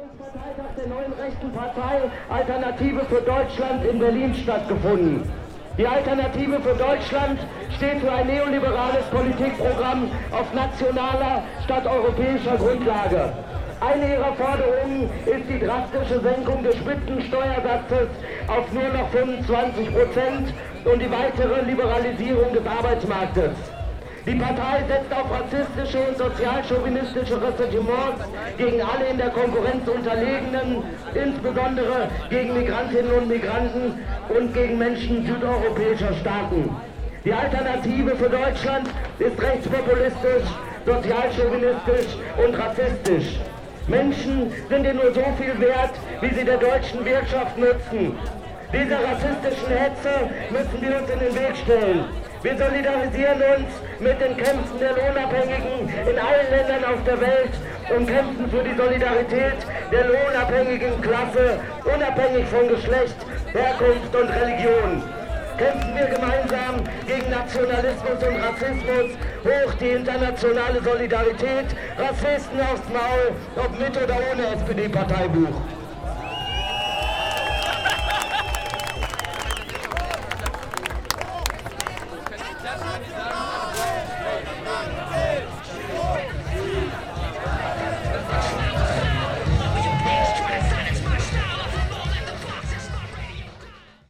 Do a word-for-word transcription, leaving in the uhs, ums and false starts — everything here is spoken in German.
Landesparteitag der neuen rechten Partei Alternative für Deutschland in Berlin stattgefunden. Die Alternative für Deutschland steht für ein neoliberales Politikprogramm auf nationaler statt europäischer Grundlage. Eine ihrer Forderungen ist die drastische Senkung des Spitzensteuersatzes auf nur noch fünfundzwanzig Prozent und die weitere Liberalisierung des Arbeitsmarktes. Die Partei setzt auf rassistische und sozialchauvinistische Ressentiments gegen alle in der Konkurrenz Unterlegenen, insbesondere gegen Migrantinnen und Migranten und gegen Menschen südeuropäischer Staaten. Die Alternative für Deutschland ist rechtspopulistisch, sozialchauvinistisch und rassistisch. Menschen sind ihr nur so viel wert, wie sie der deutschen Wirtschaft nutzen. Dieser rassistischen Hetze müssen wir uns in den Weg stellen. Wir solidarisieren uns mit den Kämpfen der Lohnabhängigen in allen Ländern auf der Welt und kämpfen für die Solidarität der lohnabhängigen Klasse, unabhängig von Geschlecht, Herkunft und Religion. Kämpfen wir gemeinsam gegen Nationalismus und Rassismus, hoch die internationale Solidarität, Rassisten aufs Maul, ob mit oder ohne S P D-Parteibuch.